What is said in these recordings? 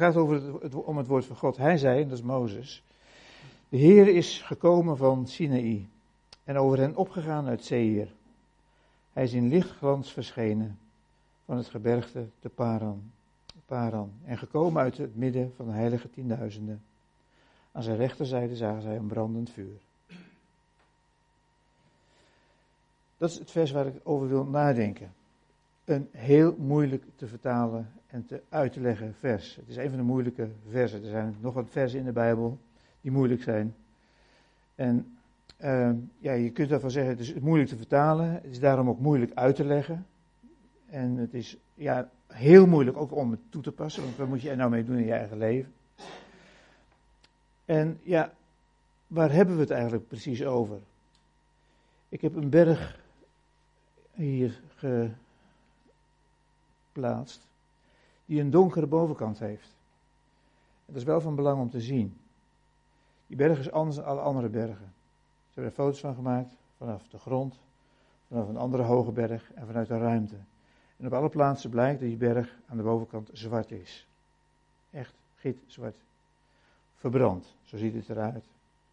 gaat om het woord van God. Hij zei, en dat is Mozes, de Heer is gekomen van Sinaï en over hen opgegaan uit Seir. Hij is in lichtglans verschenen van het gebergte te Paran en gekomen uit het midden van de heilige 10.000. Aan zijn rechterzijde zagen zij een brandend vuur. Dat is het vers waar ik over wil nadenken. Een heel moeilijk te vertalen en uit te leggen vers. Het is een van de moeilijke versen. Er zijn nog wat versen in de Bijbel die moeilijk zijn. En je kunt daarvan zeggen, het is moeilijk te vertalen. Het is daarom ook moeilijk uit te leggen. En het is heel moeilijk ook om het toe te passen. Want wat moet je er nou mee doen in je eigen leven? En waar hebben we het eigenlijk precies over? Ik heb een berg hier geplaatst die een donkere bovenkant heeft. Dat is wel van belang om te zien. Die berg is anders dan alle andere bergen. Ze hebben er foto's van gemaakt, vanaf de grond, vanaf een andere hoge berg en vanuit de ruimte. En op alle plaatsen blijkt dat die berg aan de bovenkant zwart is. Echt gitzwart. Verbrand, zo ziet het eruit.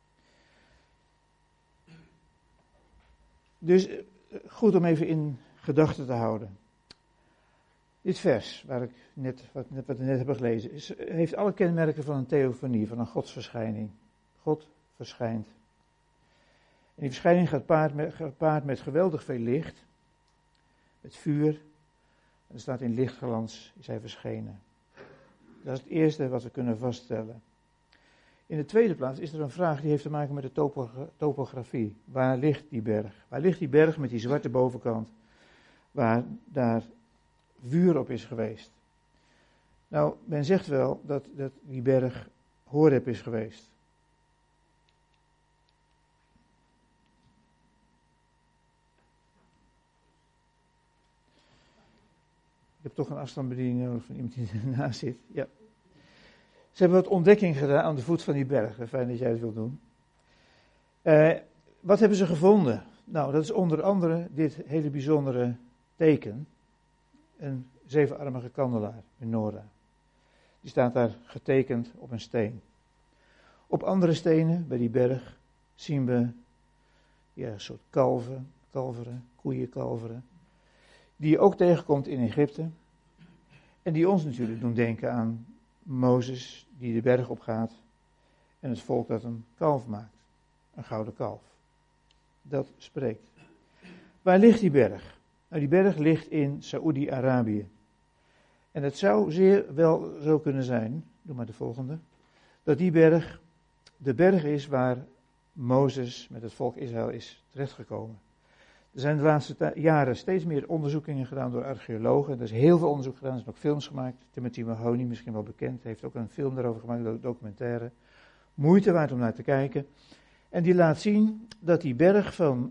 Dus goed om even in gedachten te houden. Dit vers, wat we net hebben gelezen, heeft alle kenmerken van een theofanie, van een godsverschijning. God verschijnt. En die verschijning gaat gepaard met geweldig veel licht, met vuur. En er staat in lichtglans is hij verschenen. Dat is het eerste wat we kunnen vaststellen. In de tweede plaats is er een vraag die heeft te maken met de topografie. Waar ligt die berg? Waar ligt die berg met die zwarte bovenkant? Waar daar vuur op is geweest. Nou, men zegt wel dat die berg Horeb is geweest. Ik heb toch een afstandsbediening nodig van iemand die ernaast zit. Ja. Ze hebben wat ontdekking gedaan aan de voet van die berg. Fijn dat jij het wilt doen. Wat hebben ze gevonden? Nou, dat is onder andere dit hele bijzondere teken. Een 7-armige kandelaar, menorah. Die staat daar getekend op een steen. Op andere stenen, bij die berg, zien we een soort koeienkalveren. Die je ook tegenkomt in Egypte. En die ons natuurlijk doen denken aan Mozes die de berg opgaat en het volk dat een kalf maakt. Een gouden kalf. Dat spreekt. Waar ligt die berg? Nou, die berg ligt in Saoedi-Arabië. En het zou zeer wel zo kunnen zijn, doe maar de volgende, dat die berg de berg is waar Mozes met het volk Israël is terechtgekomen. Er zijn de laatste jaren steeds meer onderzoekingen gedaan door archeologen. Er is heel veel onderzoek gedaan, er zijn ook films gemaakt. Timothy Mahoney, misschien wel bekend, heeft ook een film daarover gemaakt, een documentaire. Moeite waard om naar te kijken. En die laat zien dat die berg van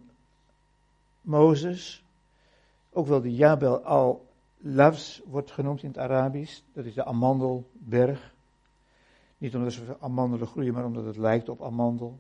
Mozes, ook wel de Jabal al-Lawz wordt genoemd in het Arabisch. Dat is de amandelberg. Niet omdat ze amandelen groeien, maar omdat het lijkt op amandel.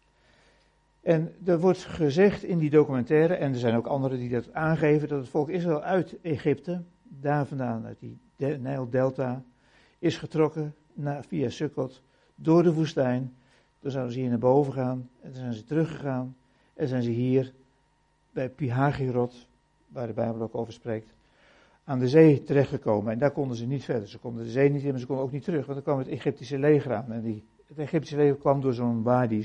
En er wordt gezegd in die documentaire, en er zijn ook anderen die dat aangeven, dat het volk Israël uit Egypte, daar vandaan, uit die Nijldelta, is getrokken via Sukkot, door de woestijn. Dan zouden ze hier naar boven gaan, en dan zijn ze teruggegaan, en zijn ze hier bij Pi-Hagirot, waar de Bijbel ook over spreekt, aan de zee terechtgekomen. En daar konden ze niet verder. Ze konden de zee niet in, maar ze konden ook niet terug, want dan kwam het Egyptische leger aan. En het Egyptische leger kwam door zo'n wadi,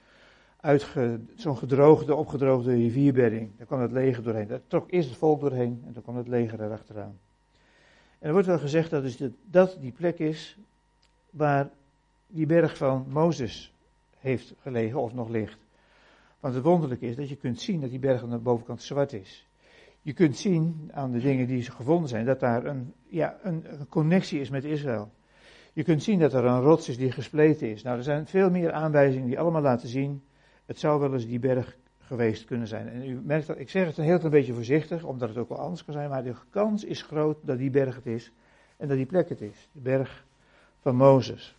zo'n opgedroogde rivierbedding. Daar kwam het leger doorheen. Daar trok eerst het volk doorheen en dan kwam het leger erachteraan. En er wordt wel gezegd dat die plek is waar die berg van Mozes heeft gelegen of nog ligt. Want het wonderlijke is dat je kunt zien dat die berg aan de bovenkant zwart is. Je kunt zien aan de dingen die gevonden zijn dat daar een connectie is met Israël. Je kunt zien dat er een rots is die gespleten is. Nou, er zijn veel meer aanwijzingen die allemaal laten zien, het zou wel eens die berg geweest kunnen zijn. En u merkt dat, ik zeg het een heel klein beetje voorzichtig, omdat het ook wel anders kan zijn, maar de kans is groot dat die berg het is en dat die plek het is. De berg van Mozes.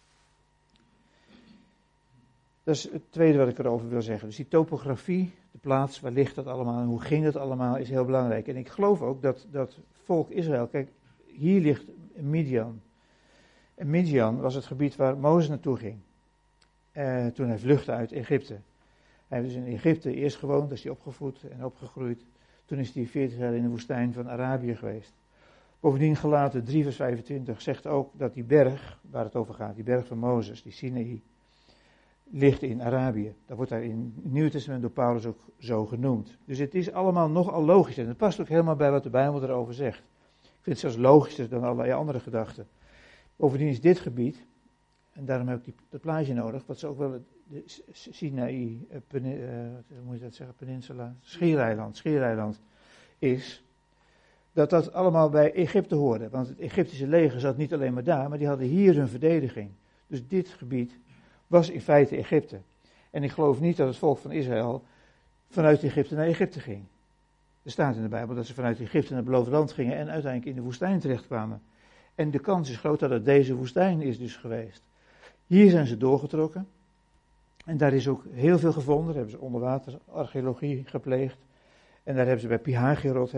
Dat is het tweede wat ik erover wil zeggen. Dus die topografie, de plaats, waar ligt dat allemaal en hoe ging dat allemaal, is heel belangrijk. En ik geloof ook dat volk Israël, kijk, hier ligt Midian. En Midian was het gebied waar Mozes naartoe ging. Toen hij vluchtte uit Egypte. Hij heeft dus in Egypte eerst gewoond, daar is hij opgevoed en opgegroeid. Toen is hij 40 jaar in de woestijn van Arabië geweest. Bovendien Galaten 3 vers 25 zegt ook dat die berg, waar het over gaat, die berg van Mozes, die Sinaï, ligt in Arabië. Dat wordt daar in het Nieuwe Testament door Paulus ook zo genoemd. Dus het is allemaal nogal logisch en het past ook helemaal bij wat de Bijbel erover zegt. Ik vind het zelfs logischer dan allerlei andere gedachten. Bovendien is dit gebied, en daarom heb ik dat plaatje nodig, wat ze ook wel de Sinaï, hoe moet je dat zeggen, peninsula, Schiereiland is, dat allemaal bij Egypte hoorde. Want het Egyptische leger zat niet alleen maar daar, maar die hadden hier hun verdediging. Dus dit gebied was in feite Egypte. En ik geloof niet dat het volk van Israël vanuit Egypte naar Egypte ging. Er staat in de Bijbel dat ze vanuit Egypte naar het beloofde land gingen en uiteindelijk in de woestijn terechtkwamen. En de kans is groot dat het deze woestijn is dus geweest. Hier zijn ze doorgetrokken. En daar is ook heel veel gevonden. Daar hebben ze onderwaterarcheologie gepleegd. En daar hebben ze bij Pihagirot,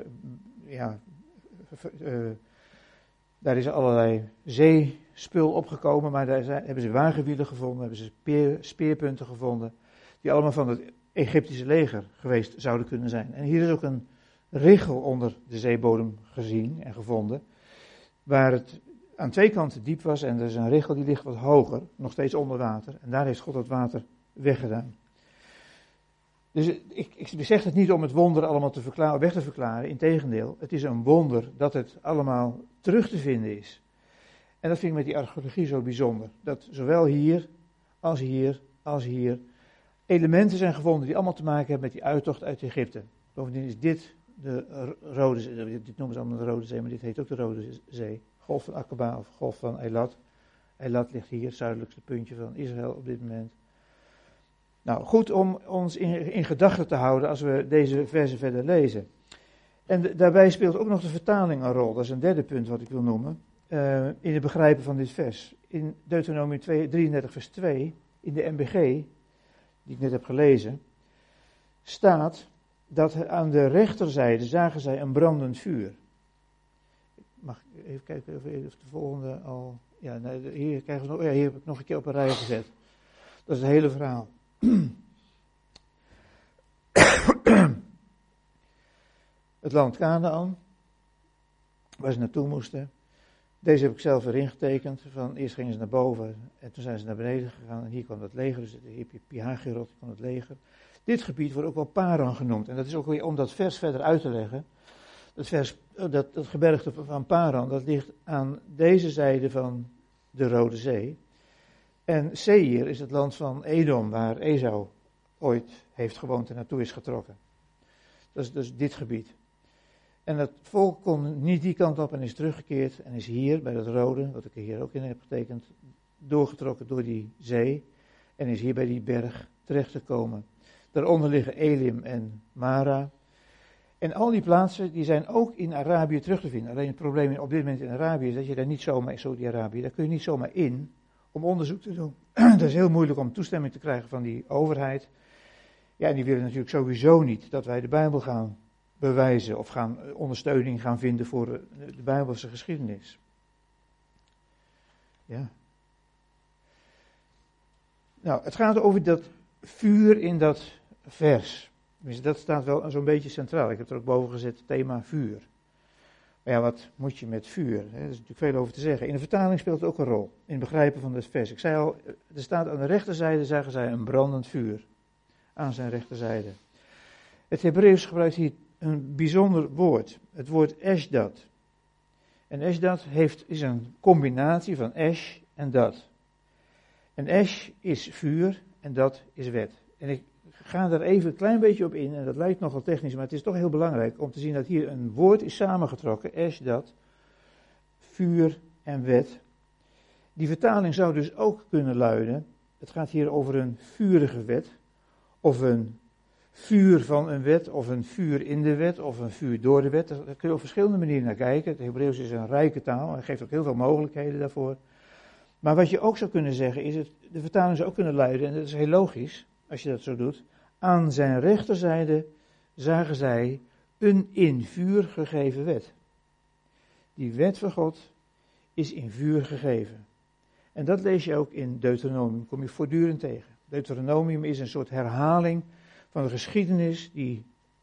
daar is allerlei zeespul opgekomen. Maar daar hebben ze wagenwielen gevonden, hebben ze speerpunten gevonden. Die allemaal van het Egyptische leger geweest zouden kunnen zijn. En hier is ook een richel onder de zeebodem gezien en gevonden. Waar het aan twee kanten diep was en er is een richel die ligt wat hoger, nog steeds onder water. En daar heeft God het water weggedaan. Dus ik zeg het niet om het wonder allemaal weg te verklaren, integendeel. Het is een wonder dat het allemaal terug te vinden is. En dat vind ik met die archeologie zo bijzonder. Dat zowel hier als hier elementen zijn gevonden die allemaal te maken hebben met die uittocht uit Egypte. Bovendien is dit de Rode Zee, dit noemen ze allemaal de Rode Zee, maar dit heet ook de Rode Zee. Golf van Aqaba of Golf van Eilat. Eilat ligt hier, het zuidelijkste puntje van Israël op dit moment. Nou, goed om ons in gedachten te houden als we deze versen verder lezen. En daarbij speelt ook nog de vertaling een rol. Dat is een derde punt wat ik wil noemen. In het begrijpen van dit vers. In Deuteronomium 33 vers 2, in de MBG, die ik net heb gelezen, staat dat aan de rechterzijde zagen zij een brandend vuur. Mag ik even kijken of de volgende al... Ja, nee, hier heb ik nog een keer op een rij gezet. Dat is het hele verhaal. Het land Kanaan, waar ze naartoe moesten. Deze heb ik zelf erin getekend. Eerst gingen ze naar boven en toen zijn ze naar beneden gegaan. En hier kwam het leger, dus hier heb je Pihagirot van het leger. Dit gebied wordt ook wel Paran genoemd. En dat is ook weer om dat vers verder uit te leggen. Dat gebergte van Paran, dat ligt aan deze zijde van de Rode Zee. En Seir is het land van Edom, waar Esau ooit heeft gewoond en naartoe is getrokken. Dat is dus dit gebied. En het volk kon niet die kant op en is teruggekeerd en is hier bij dat rode, wat ik er hier ook in heb getekend, doorgetrokken door die zee en is hier bij die berg terechtgekomen. Daaronder liggen Elim en Mara. En al die plaatsen die zijn ook in Arabië terug te vinden. Alleen het probleem op dit moment in Arabië is dat je daar niet zomaar, in Saudi-Arabië, daar kun je niet zomaar in om onderzoek te doen. Dat is heel moeilijk om toestemming te krijgen van die overheid. Ja, en die willen natuurlijk sowieso niet dat wij de Bijbel gaan bewijzen of ondersteuning gaan vinden voor de Bijbelse geschiedenis. Ja. Nou, het gaat over dat vuur in dat vers. Dus dat staat wel zo'n beetje centraal. Ik heb er ook boven gezet, thema vuur. Maar ja, wat moet je met vuur? Er is natuurlijk veel over te zeggen. In de vertaling speelt het ook een rol, in het begrijpen van dit vers. Ik zei al, er staat aan de rechterzijde, zagen zij een brandend vuur. Aan zijn rechterzijde. Het Hebreeuws gebruikt hier een bijzonder woord. Het woord eshdad. En eshdad is een combinatie van esh en dat. En esh is vuur en dat is wet. En ik ga daar even een klein beetje op in, en dat lijkt nogal technisch, maar het is toch heel belangrijk om te zien dat hier een woord is samengetrokken, eshdad, vuur en wet. Die vertaling zou dus ook kunnen luiden, het gaat hier over een vurige wet, of een vuur van een wet, of een vuur in de wet, of een vuur door de wet. Daar kun je op verschillende manieren naar kijken. Het Hebreeuws is een rijke taal, en geeft ook heel veel mogelijkheden daarvoor. Maar wat je ook zou kunnen zeggen is, de vertaling zou ook kunnen luiden, en dat is heel logisch, als je dat zo doet. Aan zijn rechterzijde zagen zij een in vuur gegeven wet. Die wet van God is in vuur gegeven. En dat lees je ook in Deuteronomium, kom je voortdurend tegen. Deuteronomium is een soort herhaling van de geschiedenis die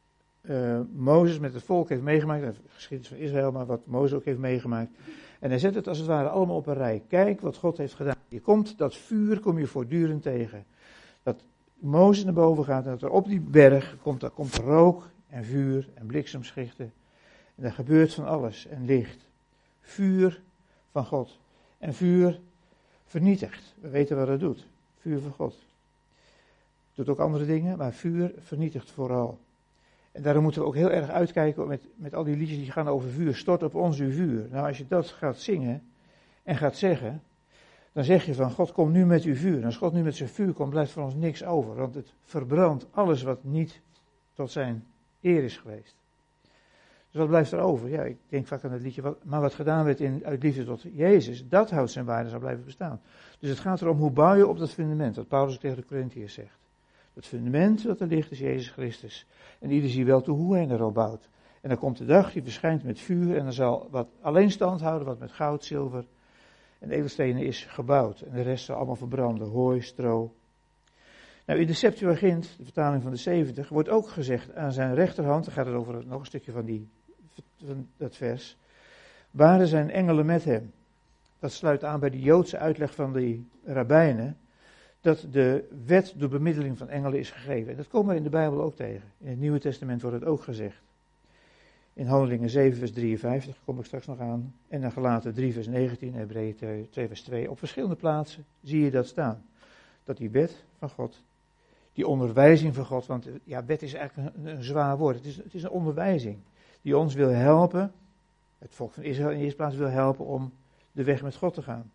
Mozes met het volk heeft meegemaakt. De geschiedenis van Israël, maar wat Mozes ook heeft meegemaakt. En hij zet het als het ware allemaal op een rij. Kijk wat God heeft gedaan. Je komt dat vuur, kom je voortdurend tegen. Dat Mozes naar boven gaat en dat er op die berg komt rook en vuur en bliksemschichten. En er gebeurt van alles en licht. Vuur van God. En vuur vernietigt. We weten wat het doet. Vuur van God. Het doet ook andere dingen, maar vuur vernietigt vooral. En daarom moeten we ook heel erg uitkijken met al die liedjes die gaan over vuur. Stort op ons uw vuur. Nou, als je dat gaat zingen en gaat zeggen, dan zeg je van God komt nu met uw vuur. En als God nu met zijn vuur komt, blijft voor ons niks over. Want het verbrandt alles wat niet tot zijn eer is geweest. Dus wat blijft er over? Ja, ik denk vaak aan het liedje, maar wat gedaan werd uit liefde tot Jezus, dat houdt zijn waarde, zal blijven bestaan. Dus het gaat erom hoe bouw je op dat fundament, wat Paulus tegen de Corinthiërs zegt. Het fundament dat er ligt is Jezus Christus. En ieder ziet wel toe hoe hij erop bouwt. En dan komt de dag, die verschijnt met vuur en dan zal wat alleen stand houden, wat met goud, zilver en edelstenen is gebouwd. En de rest zal allemaal verbranden, hooi, stro. Nou, in de Septuagint, de vertaling van de 70, wordt ook gezegd aan zijn rechterhand, dan gaat het over nog een stukje van dat vers, waren zijn engelen met hem. Dat sluit aan bij de Joodse uitleg van die rabbijnen, dat de wet door bemiddeling van engelen is gegeven. En dat komen we in de Bijbel ook tegen. In het Nieuwe Testament wordt het ook gezegd. In Handelingen 7 vers 53 kom ik straks nog aan. En dan Galaten 3 vers 19, Hebreeën 2 vers 2. Op verschillende plaatsen zie je dat staan. Dat die wet van God, die onderwijzing van God, want ja, wet is eigenlijk een zwaar woord. Het is een onderwijzing die ons wil helpen, het volk van Israël in de eerste plaats wil helpen om de weg met God te gaan.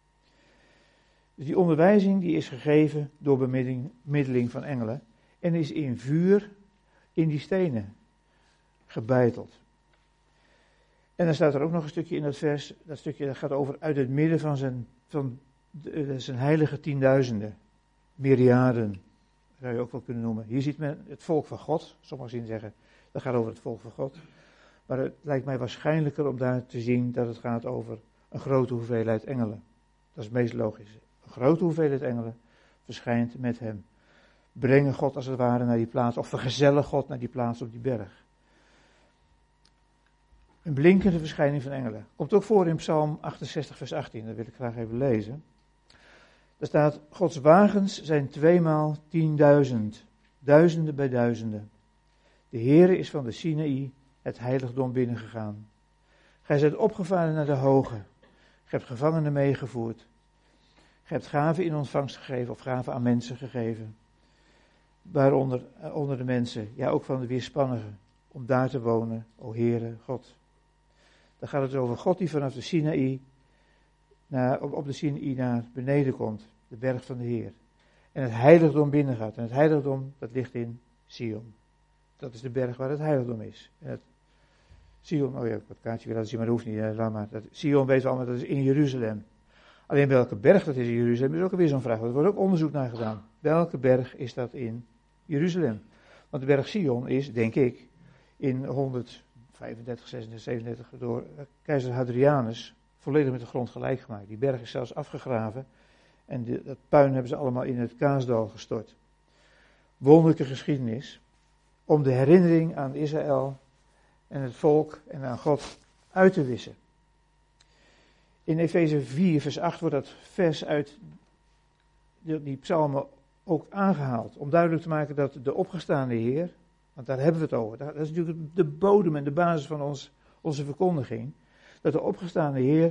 Dus die onderwijzing die is gegeven door bemiddeling van engelen en is in vuur in die stenen gebeiteld. En dan staat er ook nog een stukje in dat vers, dat stukje dat gaat over uit het midden van zijn heilige tienduizenden, myriaden, zou je ook wel kunnen noemen. Hier ziet men het volk van God, sommigen zien zeggen, dat gaat over het volk van God. Maar het lijkt mij waarschijnlijker om daar te zien dat het gaat over een grote hoeveelheid engelen. Dat is het meest logische. Een grote hoeveelheid engelen verschijnt met hem. Brengen God als het ware naar die plaats, of vergezellen God naar die plaats op die berg. Een blinkende verschijning van engelen. Komt ook voor in Psalm 68 vers 18, dat wil ik graag even lezen. Daar staat, Gods wagens zijn 2 x 10.000, duizenden bij duizenden. De Heere is van de Sinaï het heiligdom binnengegaan. Gij zijt opgevaren naar de hoge. Gij hebt gevangenen meegevoerd. Gij hebt gaven in ontvangst gegeven, of gaven aan mensen gegeven. Waaronder onder de mensen, ja ook van de weerspannigen, om daar te wonen, o Heere God. Dan gaat het over God die vanaf de Sinaï, op de Sinaï naar beneden komt, de berg van de Heer. En het heiligdom binnengaat. En het heiligdom, dat ligt in Sion. Dat is de berg waar het heiligdom is. En het Sion, oh ja, ik heb het kaartje weer laten zien, maar dat hoeft niet. Sion weten we allemaal, dat is in Jeruzalem. Alleen welke berg dat is in Jeruzalem is ook alweer zo'n vraag. Er wordt ook onderzoek naar gedaan. Welke berg is dat in Jeruzalem? Want de berg Sion is, denk ik, in 135, 36, 37 door keizer Hadrianus volledig met de grond gelijk gemaakt. Die berg is zelfs afgegraven en dat puin hebben ze allemaal in het Kaasdal gestort. Wonderlijke geschiedenis om de herinnering aan Israël en het volk en aan God uit te wissen. In Efeze 4 vers 8 wordt dat vers uit die psalmen ook aangehaald. Om duidelijk te maken dat de opgestaande Heer, want daar hebben we het over. Dat is natuurlijk de bodem en de basis van onze verkondiging. Dat de opgestaande Heer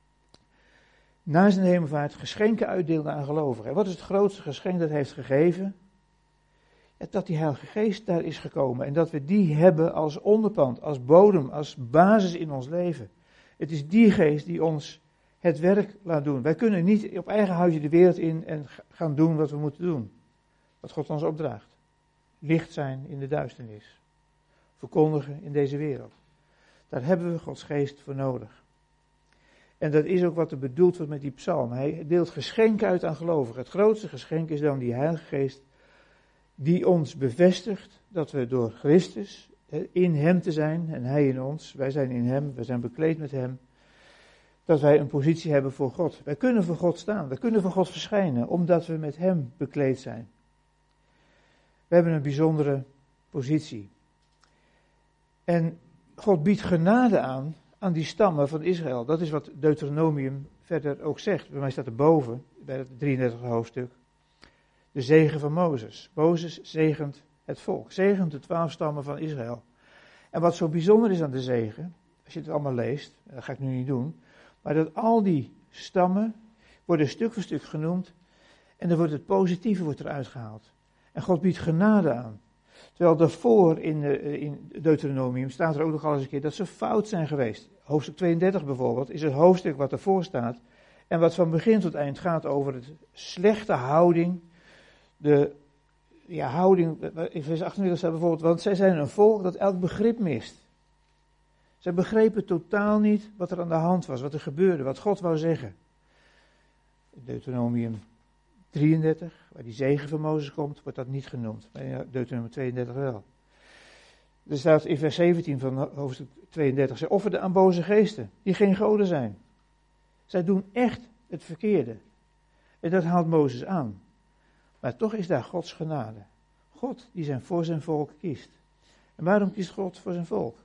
na zijn hemelvaart geschenken uitdeelde aan gelovigen. En wat is het grootste geschenk dat hij heeft gegeven? Ja, dat die Heilige Geest daar is gekomen. En dat we die hebben als onderpand, als bodem, als basis in ons leven. Het is die geest die ons het werk laat doen. Wij kunnen niet op eigen houtje de wereld in en gaan doen wat we moeten doen. Wat God ons opdraagt. Licht zijn in de duisternis. Verkondigen in deze wereld. Daar hebben we Gods geest voor nodig. En dat is ook wat er bedoeld wordt met die psalm. Hij deelt geschenken uit aan gelovigen. Het grootste geschenk is dan die Heilige Geest die ons bevestigt dat we door Christus in hem te zijn en hij in ons. Wij zijn in hem, wij zijn bekleed met hem. dat wij een positie hebben voor God. Wij kunnen voor God staan, wij kunnen voor God verschijnen, omdat we met Hem bekleed zijn. We hebben een bijzondere positie. En God biedt genade aan die stammen van Israël. Dat is wat Deuteronomium verder ook zegt. Bij mij staat er boven, bij het 33e hoofdstuk, de zegen van Mozes. Mozes zegent het volk, zegent de 12 stammen van Israël. En wat zo bijzonder is aan de zegen, als je het allemaal leest, dat ga ik nu niet doen, maar dat al die stammen worden stuk voor stuk genoemd en dan wordt het positieve eruit gehaald. En God biedt genade aan. Terwijl daarvoor in Deuteronomium staat er ook nog al eens een keer dat ze fout zijn geweest. Hoofdstuk 32 bijvoorbeeld is het hoofdstuk wat ervoor staat en wat van begin tot eind gaat over de slechte houding, houding, in vers 28 staat bijvoorbeeld, want zij zijn een volk dat elk begrip mist. Zij begrepen totaal niet wat er aan de hand was, wat er gebeurde, wat God wou zeggen. Deuteronomium 33, waar die zegen van Mozes komt, wordt dat niet genoemd. Maar in Deuteronomium 32 wel. Er staat in vers 17 van hoofdstuk 32, zij offerden aan boze geesten, die geen goden zijn. Zij doen echt het verkeerde. En dat haalt Mozes aan. Maar toch is daar Gods genade. God die voor zijn volk kiest. En waarom kiest God voor zijn volk?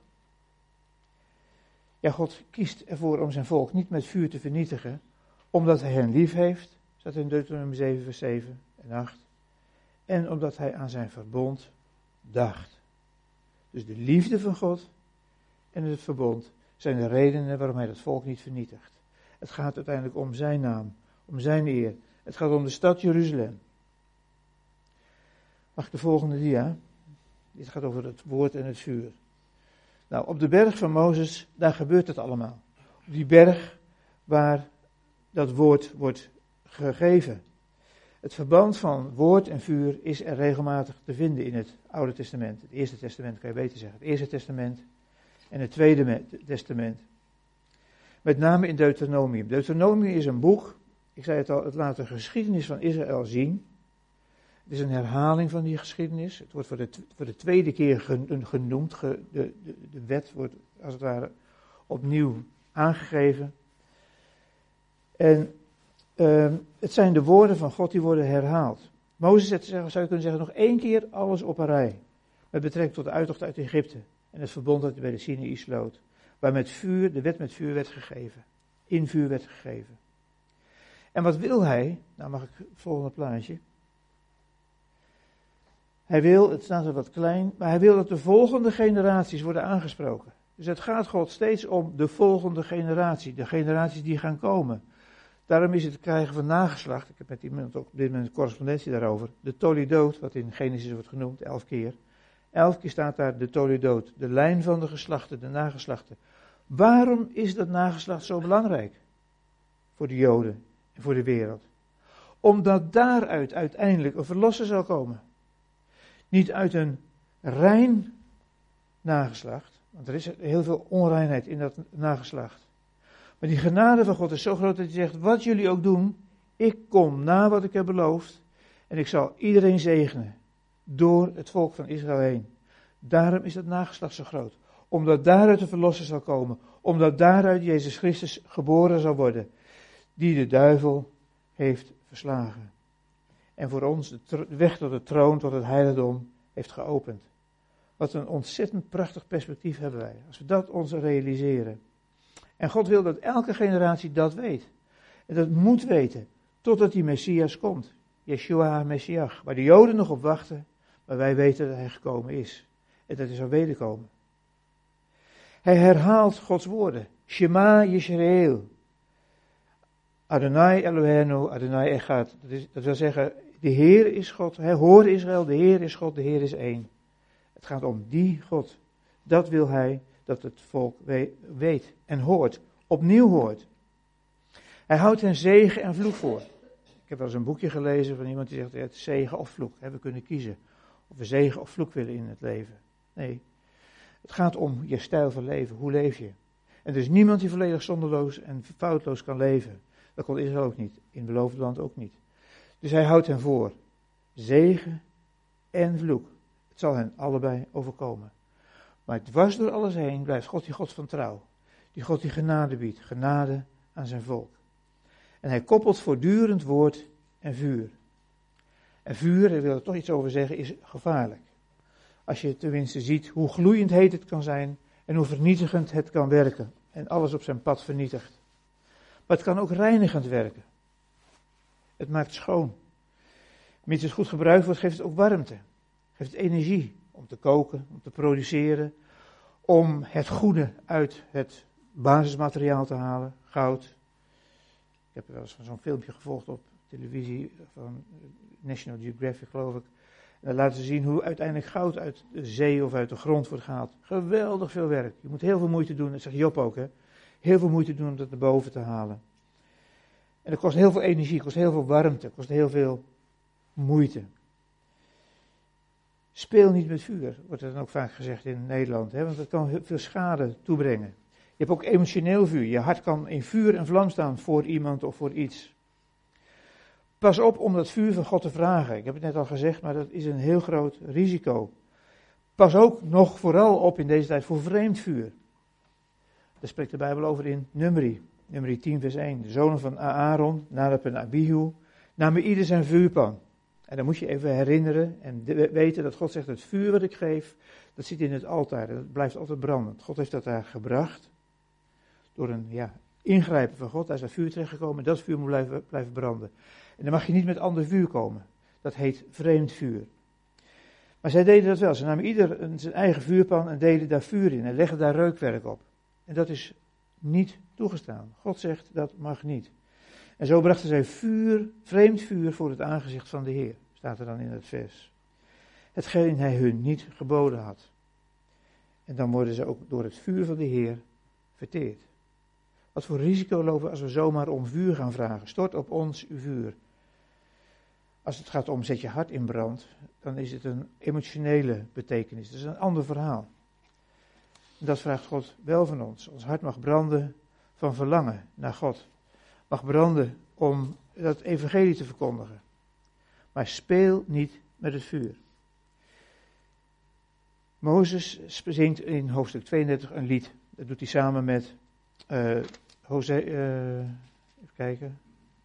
Ja, God kiest ervoor om zijn volk niet met vuur te vernietigen, omdat hij hen lief heeft, staat in Deuteronomium 7 vers 7 en 8. En omdat hij aan zijn verbond dacht. Dus de liefde van God en het verbond zijn de redenen waarom hij dat volk niet vernietigt. Het gaat uiteindelijk om zijn naam, om zijn eer. Het gaat om de stad Jeruzalem. Mag ik de volgende dia? Dit gaat over het woord en het vuur. Nou, op de berg van Mozes, daar gebeurt het allemaal. Op die berg waar dat woord wordt gegeven. Het verband van woord en vuur is er regelmatig te vinden in het Oude Testament. Het Eerste Testament kan je beter zeggen. Het Eerste Testament en het Tweede Testament. Met name in Deuteronomium. Deuteronomium is een boek, ik zei het al, het laat de geschiedenis van Israël zien. Het is een herhaling van die geschiedenis. Het wordt voor de tweede keer genoemd. De wet wordt als het ware opnieuw aangegeven. En het zijn de woorden van God die worden herhaald. Mozes zet, zou je kunnen zeggen, nog 1 keer alles op een rij. Met betrekking tot de uittocht uit Egypte. En het verbond dat hij bij de Sinaï sloot. Waar met vuur, de wet met vuur werd gegeven. In vuur werd gegeven. En wat wil hij? Nou mag ik het volgende plaatje. Hij wil, het staat er wat klein, maar hij wil dat de volgende generaties worden aangesproken. Dus het gaat God steeds om de volgende generatie, de generaties die gaan komen. Daarom is het krijgen van nageslacht, ik heb met iemand ook op dit moment een correspondentie daarover, de Toledoot, wat in Genesis wordt genoemd, 11 keer. 11 keer staat daar de Toledoot, de lijn van de geslachten, de nageslachten. Waarom is dat nageslacht zo belangrijk voor de Joden en voor de wereld? Omdat daaruit uiteindelijk een verlosser zal komen. Niet uit een rein nageslacht, want er is heel veel onreinheid in dat nageslacht. Maar die genade van God is zo groot dat hij zegt, wat jullie ook doen, ik kom na wat ik heb beloofd en ik zal iedereen zegenen door het volk van Israël heen. Daarom is dat nageslacht zo groot. Omdat daaruit de verlosser zal komen, omdat daaruit Jezus Christus geboren zal worden, die de duivel heeft verslagen. En voor ons de weg tot de troon, tot het heiligdom, heeft geopend. Wat een ontzettend prachtig perspectief hebben wij, als we dat ons realiseren. En God wil dat elke generatie dat weet. En dat moet weten, totdat die Messias komt. Yeshua Messias, waar de Joden nog op wachten, maar wij weten dat hij gekomen is. En dat hij zal wederkomen. Hij herhaalt Gods woorden. Shema Yisrael. Adonai Eloheinu, Adonai Echad. Dat wil zeggen, de Heer is God. Hoor Israël, de Heer is God, de Heer is één. Het gaat om die God. Dat wil hij dat het volk weet en hoort. Opnieuw hoort. Hij houdt hen zegen en vloek voor. Ik heb wel eens een boekje gelezen van iemand die zegt, het is zegen of vloek. We kunnen kiezen of we zegen of vloek willen in het leven. Nee, het gaat om je stijl van leven. Hoe leef je? En er is niemand die volledig zonderloos en foutloos kan leven. Dat kon Israël ook niet. In het beloofde land ook niet. Dus hij houdt hen voor. Zegen en vloek. Het zal hen allebei overkomen. Maar dwars door alles heen blijft God die God van trouw. Die God die genade biedt. Genade aan zijn volk. En hij koppelt voortdurend woord en vuur. En vuur, daar wil ik toch iets over zeggen, is gevaarlijk. Als je tenminste ziet hoe gloeiend heet het kan zijn en hoe vernietigend het kan werken. En alles op zijn pad vernietigt. Maar het kan ook reinigend werken. Het maakt schoon. Mits het goed gebruikt wordt, geeft het ook warmte. Geeft het energie om te koken, om te produceren. Om het goede uit het basismateriaal te halen, goud. Ik heb wel eens zo'n filmpje gevolgd op televisie van National Geographic, geloof ik. En dan laten ze zien hoe uiteindelijk goud uit de zee of uit de grond wordt gehaald. Geweldig veel werk. Je moet heel veel moeite doen, dat zegt Job ook, hè. Heel veel moeite doen om dat naar boven te halen. En dat kost heel veel energie, kost heel veel warmte, kost heel veel moeite. Speel niet met vuur, wordt er dan ook vaak gezegd in Nederland, hè, want dat kan heel veel schade toebrengen. Je hebt ook emotioneel vuur. Je hart kan in vuur en vlam staan voor iemand of voor iets. Pas op om dat vuur van God te vragen. Ik heb het net al gezegd, maar dat is een heel groot risico. Pas ook nog vooral op in deze tijd voor vreemd vuur. Daar spreekt de Bijbel over in Numeri 10 vers 1. De zonen van Aaron, Nadab en Abihu, namen ieder zijn vuurpan. En dan moet je even herinneren en weten dat God zegt, het vuur wat ik geef, dat zit in het altaar. Dat blijft altijd branden. God heeft dat daar gebracht. Door een ingrijpen van God. Daar is dat vuur terechtgekomen en dat vuur moet blijven branden. En dan mag je niet met ander vuur komen. Dat heet vreemd vuur. Maar zij deden dat wel. Ze namen ieder zijn eigen vuurpan en deden daar vuur in. En legden daar reukwerk op. En dat is niet toegestaan. God zegt dat mag niet. En zo brachten zij vreemd vuur voor het aangezicht van de Heer. Staat er dan in het vers. Hetgeen hij hun niet geboden had. En dan worden ze ook door het vuur van de Heer verteerd. Wat voor risico lopen we als we zomaar om vuur gaan vragen? Stort op ons uw vuur. Als het gaat om zet je hart in brand, dan is het een emotionele betekenis. Dat is een ander verhaal. En dat vraagt God wel van ons. Ons hart mag branden van verlangen naar God. Mag branden om dat evangelie te verkondigen. Maar speel niet met het vuur. Mozes zingt in hoofdstuk 32 een lied. Dat doet hij samen met even kijken.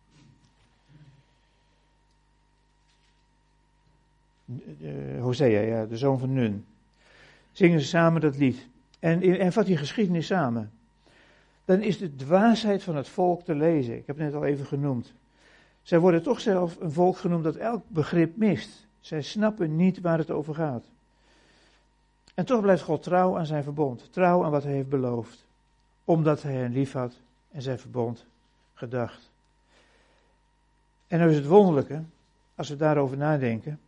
Hosea, de zoon van Nun. Zingen ze samen dat lied. En vat die geschiedenis samen. Dan is de dwaasheid van het volk te lezen. Ik heb het net al even genoemd. Zij worden toch zelf een volk genoemd dat elk begrip mist. Zij snappen niet waar het over gaat. En toch blijft God trouw aan zijn verbond. Trouw aan wat hij heeft beloofd. Omdat hij hen lief had en zijn verbond gedacht. En nou is het wonderlijke, als we daarover nadenken.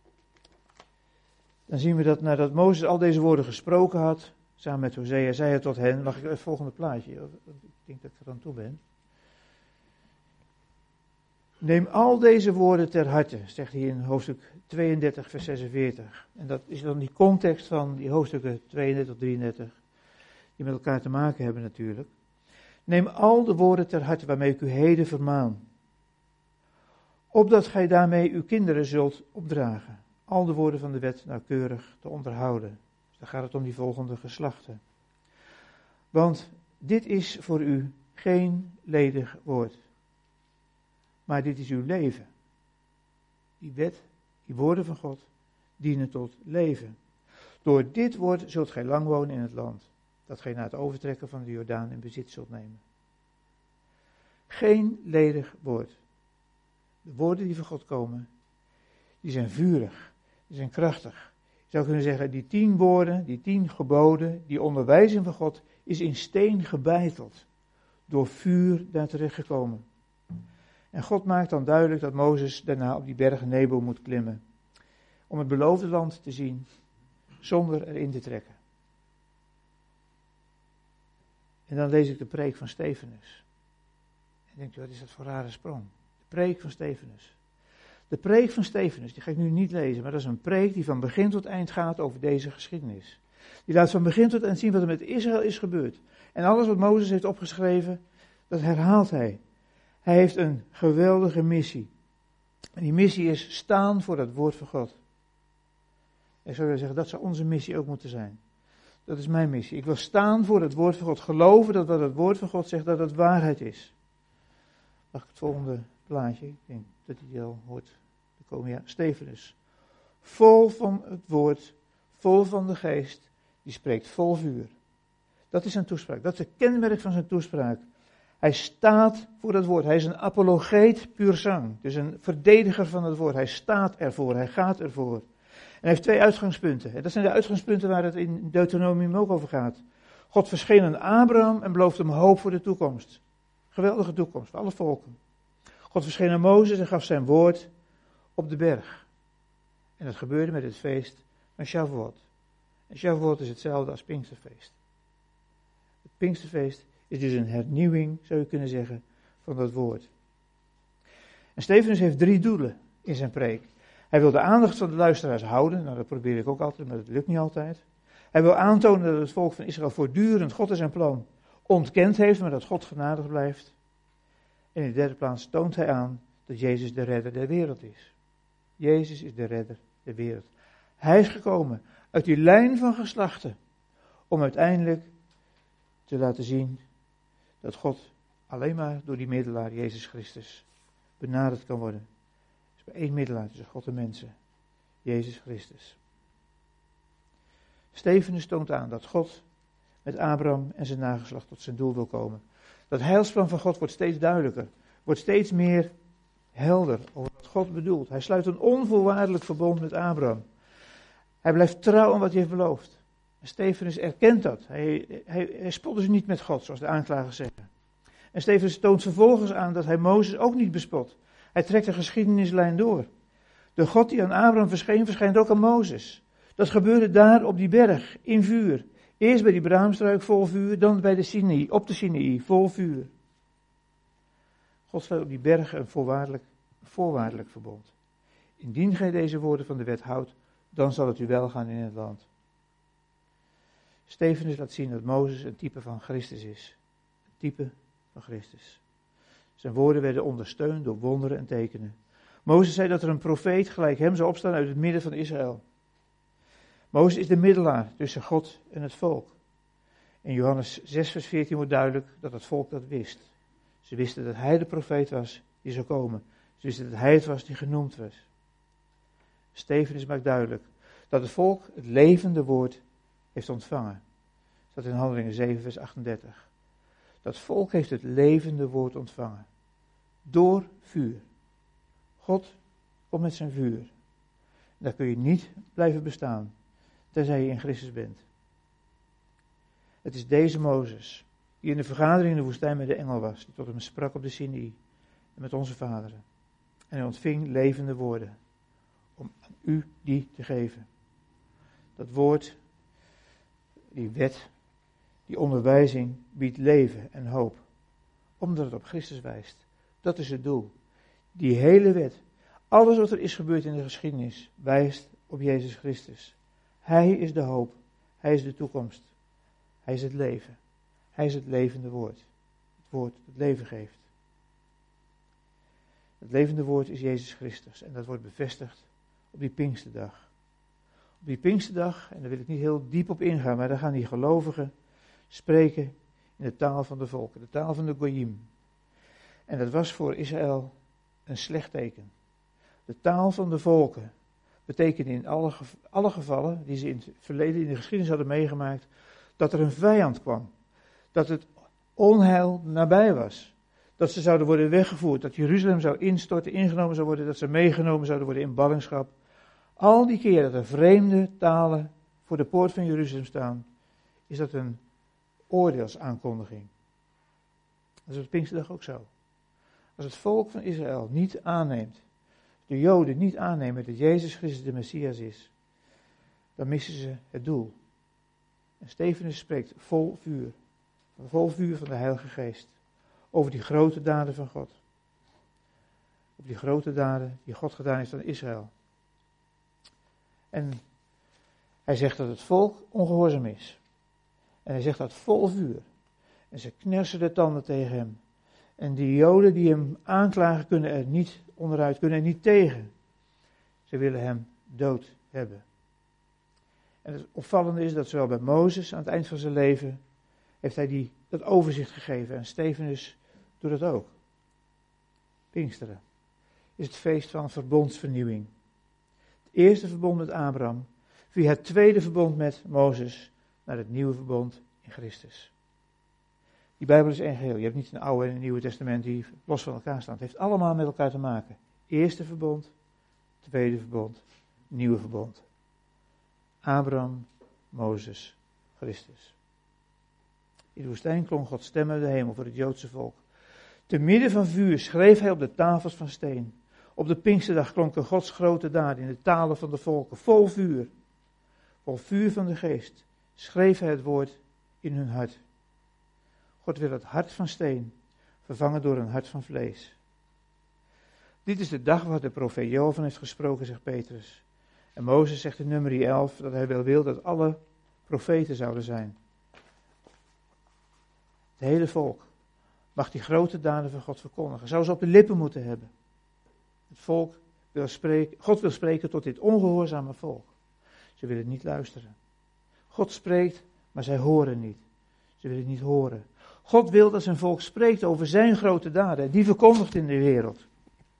Dan zien we dat nadat Mozes al deze woorden gesproken had, samen met Hosea, zei hij tot hen, mag ik het volgende plaatje, ik denk dat ik er aan toe ben. Neem al deze woorden ter harte, zegt hij in hoofdstuk 32 vers 46. En dat is dan die context van die hoofdstukken 32 tot 33, die met elkaar te maken hebben natuurlijk. Neem al de woorden ter harte waarmee ik u heden vermaan, opdat gij daarmee uw kinderen zult opdragen. Al de woorden van de wet nauwkeurig te onderhouden. Dus dan gaat het om die volgende geslachten. Want dit is voor u geen ledig woord. Maar dit is uw leven. Die wet, die woorden van God, dienen tot leven. Door dit woord zult gij lang wonen in het land, dat gij na het overtrekken van de Jordaan in bezit zult nemen. Geen ledig woord. De woorden die van God komen, die zijn vurig, die zijn krachtig. Je zou kunnen zeggen, die 10 woorden, die 10 geboden, die onderwijzing van God is in steen gebeiteld. Door vuur daar terechtgekomen. En God maakt dan duidelijk dat Mozes daarna op die berg Nebo moet klimmen. Om het beloofde land te zien, zonder erin te trekken. En dan lees ik de preek van Stefanus. En denk je, wat is dat voor rare sprong? De preek van Stefanus. De preek van Stefanus, die ga ik nu niet lezen, maar dat is een preek die van begin tot eind gaat over deze geschiedenis. Die laat van begin tot eind zien wat er met Israël is gebeurd. En alles wat Mozes heeft opgeschreven, dat herhaalt hij. Hij heeft een geweldige missie. En die missie is staan voor het woord van God. En ik zou willen zeggen, dat zou onze missie ook moeten zijn. Dat is mijn missie. Ik wil staan voor het woord van God. Geloven dat wat het woord van God zegt, dat het waarheid is. Mag ik het volgende plaatje? Ik denk dat hij al hoort. Ja, Stefanus. Vol van het woord, vol van de geest. Die spreekt vol vuur. Dat is zijn toespraak. Dat is het kenmerk van zijn toespraak. Hij staat voor het woord. Hij is een apologeet puur sang. Dus een verdediger van het woord. Hij staat ervoor. Hij gaat ervoor. En hij heeft 2 uitgangspunten. En dat zijn de uitgangspunten waar het in Deuteronomium ook over gaat. God verscheen aan Abraham en beloofde hem hoop voor de toekomst. Geweldige toekomst voor alle volken. God verscheen aan Mozes en gaf zijn woord op de berg. En dat gebeurde met het feest van Shavuot. En Shavuot is hetzelfde als Pinksterfeest. Het Pinksterfeest is dus een hernieuwing, zou je kunnen zeggen, van dat woord. En Stefanus heeft 3 doelen in zijn preek. Hij wil de aandacht van de luisteraars houden. Nou, dat probeer ik ook altijd, maar dat lukt niet altijd. Hij wil aantonen dat het volk van Israël voortdurend God en zijn plan ontkend heeft, maar dat God genadig blijft. En in de 3e plaats toont hij aan dat Jezus de redder der wereld is. Jezus is de redder der wereld. Hij is gekomen uit die lijn van geslachten om uiteindelijk te laten zien dat God alleen maar door die middelaar, Jezus Christus, benaderd kan worden. Er is maar 1 middelaar tussen God en mensen, Jezus Christus. Stefanus toont aan dat God met Abraham en zijn nageslacht tot zijn doel wil komen. Dat heilsplan van God wordt steeds duidelijker, wordt steeds meer helder over wat God bedoelt. Hij sluit een onvoorwaardelijk verbond met Abraham. Hij blijft trouw aan wat hij heeft beloofd. En Stefanus erkent dat. Hij spot dus niet met God, zoals de aanklagers zeggen. En Stefanus toont vervolgens aan dat hij Mozes ook niet bespot. Hij trekt de geschiedenislijn door. De God die aan Abraham verscheen, verschijnt ook aan Mozes. Dat gebeurde daar op die berg, in vuur. Eerst bij die braamstruik vol vuur, dan bij de Sinaï, op de Sinaï, vol vuur. God sluit op die berg een voorwaardelijk verbond. Indien gij deze woorden van de wet houdt, dan zal het u wel gaan in het land. Stefanus laat zien dat Mozes een type van Christus is. Een type van Christus. Zijn woorden werden ondersteund door wonderen en tekenen. Mozes zei dat er een profeet gelijk hem zou opstaan uit het midden van Israël. Mozes is de middelaar tussen God en het volk. In Johannes 6 vers 14 wordt duidelijk dat het volk dat wist. Ze wisten dat hij de profeet was die zou komen. Ze wisten dat hij het was die genoemd was. Stefanus maakt duidelijk dat het volk het levende woord heeft ontvangen. Dat in Handelingen 7 vers 38. Dat volk heeft het levende woord ontvangen. Door vuur. God komt met zijn vuur. Daar kun je niet blijven bestaan, tenzij je in Christus bent. Het is deze Mozes, die in de vergadering in de woestijn met de engel was, die tot hem sprak op de Sinaï en met onze vaderen. En hij ontving levende woorden, om aan u die te geven. Dat woord, die wet, die onderwijzing biedt leven en hoop, omdat het op Christus wijst. Dat is het doel. Die hele wet, alles wat er is gebeurd in de geschiedenis, wijst op Jezus Christus. Hij is de hoop, hij is de toekomst, hij is het leven, hij is het levende woord. Het woord dat leven geeft. Het levende woord is Jezus Christus en dat wordt bevestigd op die Pinksterdag. Op die Pinksterdag, en daar wil ik niet heel diep op ingaan, maar daar gaan die gelovigen spreken in de taal van de volken, de taal van de Goyim. En dat was voor Israël een slecht teken. De taal van de volken betekende in alle gevallen die ze in het verleden, in de geschiedenis hadden meegemaakt, dat er een vijand kwam. Dat het onheil nabij was. Dat ze zouden worden weggevoerd, dat Jeruzalem zou instorten, ingenomen zou worden, dat ze meegenomen zouden worden in ballingschap. Al die keren dat er vreemde talen voor de poort van Jeruzalem staan, is dat een oordeelsaankondiging. Dat is op Pinksterdag ook zo. Als het volk van Israël niet aanneemt, de Joden niet aannemen dat Jezus Christus de Messias is, dan missen ze het doel. En Stefanus spreekt vol vuur van de Heilige Geest, over die grote daden van God. Op die grote daden die God gedaan heeft aan Israël. En hij zegt dat het volk ongehoorzaam is. En hij zegt dat vol vuur. En ze knersen de tanden tegen hem. En die Joden die hem aanklagen kunnen er niet onderuit, kunnen er niet tegen. Ze willen hem dood hebben. En het opvallende is dat zowel bij Mozes aan het eind van zijn leven heeft hij dat overzicht gegeven. En Stefanus doet dat ook. Pinksteren is het feest van verbondsvernieuwing. Het eerste verbond met Abraham, via het tweede verbond met Mozes, naar het nieuwe verbond in Christus. Die Bijbel is één geheel. Je hebt niet een Oude en een Nieuwe Testament die los van elkaar staan. Het heeft allemaal met elkaar te maken. Eerste verbond, tweede verbond, nieuwe verbond. Abraham, Mozes, Christus. In de woestijn klonk Gods stem uit de hemel voor het Joodse volk. Te midden van vuur schreef hij op de tafels van steen. Op de Pinksterdag klonken Gods grote daden in de talen van de volken, vol vuur van de geest, schreef hij het woord in hun hart. God wil het hart van steen vervangen door een hart van vlees. Dit is de dag waar de profeet Joël van heeft gesproken, zegt Petrus. En Mozes zegt in Numeri 11 dat hij wel wil dat alle profeten zouden zijn. Het hele volk mag die grote daden van God verkondigen. Zou ze op de lippen moeten hebben. Het volk wil spreken, God wil spreken tot dit ongehoorzame volk. Ze willen niet luisteren. God spreekt, maar zij horen niet. Ze willen niet horen. God wil dat zijn volk spreekt over zijn grote daden. Die verkondigt in de wereld.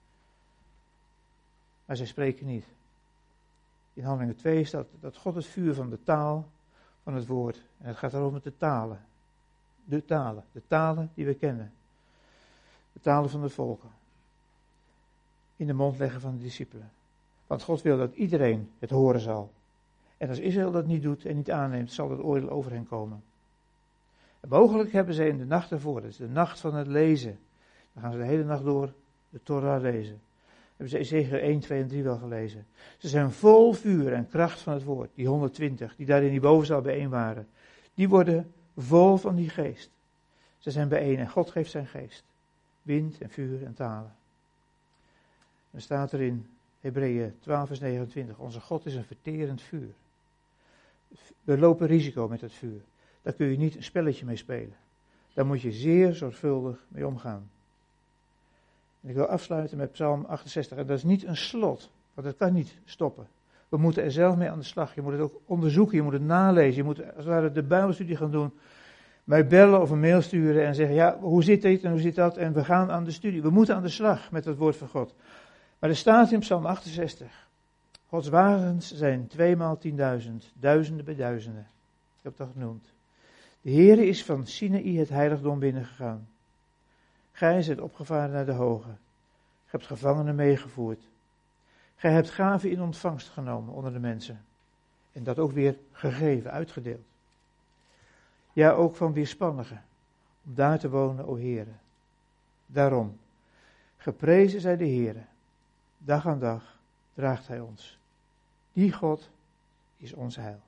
Maar zij spreken niet. In Handelingen 2 staat dat God het vuur van de taal, van het woord. En het gaat erom met de talen. De talen die we kennen. De talen van de volken. In de mond leggen van de discipelen. Want God wil dat iedereen het horen zal. En als Israël dat niet doet en niet aanneemt, zal het oordeel over hen komen. En mogelijk hebben ze in de nacht ervoor, dat is de nacht van het lezen. Dan gaan ze de hele nacht door de Torah lezen. Hebben ze Ezekiel 1, 2 en 3 wel gelezen. Ze zijn vol vuur en kracht van het woord. Die 120 die daar in die bovenzaal bijeen waren. Die worden vol van die geest. Ze zijn bijeen en God geeft zijn geest. Wind en vuur en talen. Dan staat er in Hebreeën 12 vers 29. Onze God is een verterend vuur. We lopen risico met het vuur. Daar kun je niet een spelletje mee spelen. Daar moet je zeer zorgvuldig mee omgaan. En ik wil afsluiten met Psalm 68. En dat is niet een slot, want dat kan niet stoppen. We moeten er zelf mee aan de slag. Je moet het ook onderzoeken, je moet het nalezen. Je moet als het ware de Bijbelstudie gaan doen. Mij bellen of een mail sturen en zeggen, ja, hoe zit dit en hoe zit dat? En we gaan aan de studie. We moeten aan de slag met het woord van God. Maar er staat in Psalm 68. Gods wagens zijn 2 maal 10.000, duizenden bij duizenden. Ik heb dat genoemd. De Heere is van Sinaï het heiligdom binnengegaan. Gij zijt opgevaren naar de hoge. Gij hebt gevangenen meegevoerd. Gij hebt gaven in ontvangst genomen onder de mensen. En dat ook weer gegeven, uitgedeeld. Ja, ook van weerspannigen. Om daar te wonen, o Heere. Daarom, geprezen zij de Heere. Dag aan dag draagt hij ons. Die God is ons heil.